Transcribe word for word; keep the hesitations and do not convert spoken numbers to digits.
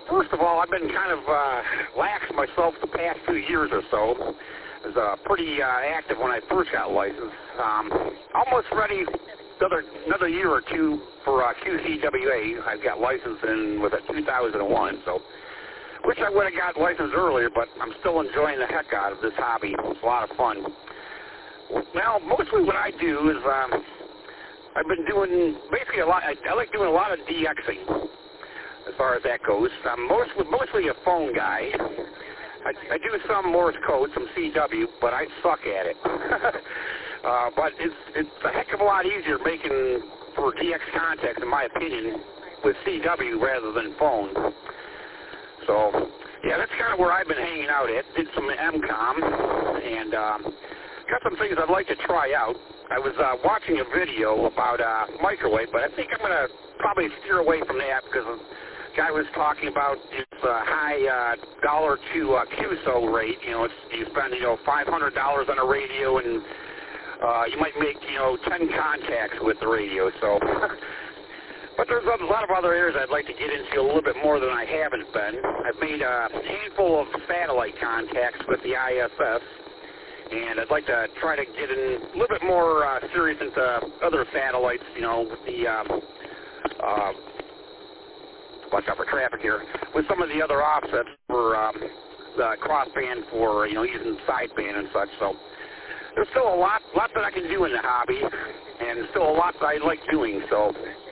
first of all, I've been kind of uh, lax myself the past few years or so. I was uh, pretty uh, active when I first got licensed. Um, almost ready another another year or two for uh, Q C W A. I got licensed in with a two thousand one, so wish I would have got licensed earlier, but I'm still enjoying the heck out of this hobby. It's a lot of fun. Well, mostly what I do is um, I've been doing basically a lot. I, I like doing a lot of DXing as far as that goes. I'm mostly mostly a phone guy. I, I do some Morse code, some C W, but I suck at it. uh, but it's it's a heck of a lot easier making for D X contacts, in my opinion, with C W rather than phone. So, yeah, that's kind of where I've been hanging out at. Did some M COM, and um, got some things I'd like to try out. I was uh, watching a video about uh, microwave, but I think I'm going to probably steer away from that because the guy was talking about its uh, high uh, dollar to uh, Q S O rate. You know, it's, you spend, you know, five hundred dollars on a radio, and uh, you might make, you know, ten contacts with the radio. So, but there's a lot of other areas I'd like to get into a little bit more than I haven't been. I've made a handful of satellite contacts with the I S S. And I'd like to try to get in a little bit more uh, serious into other satellites, you know, with the, um, uh, watch out for traffic here, with some of the other offsets for um, the crossband for, you know, using sideband and such. So there's still a lot, lot that I can do in the hobby, and still a lot that I like doing. So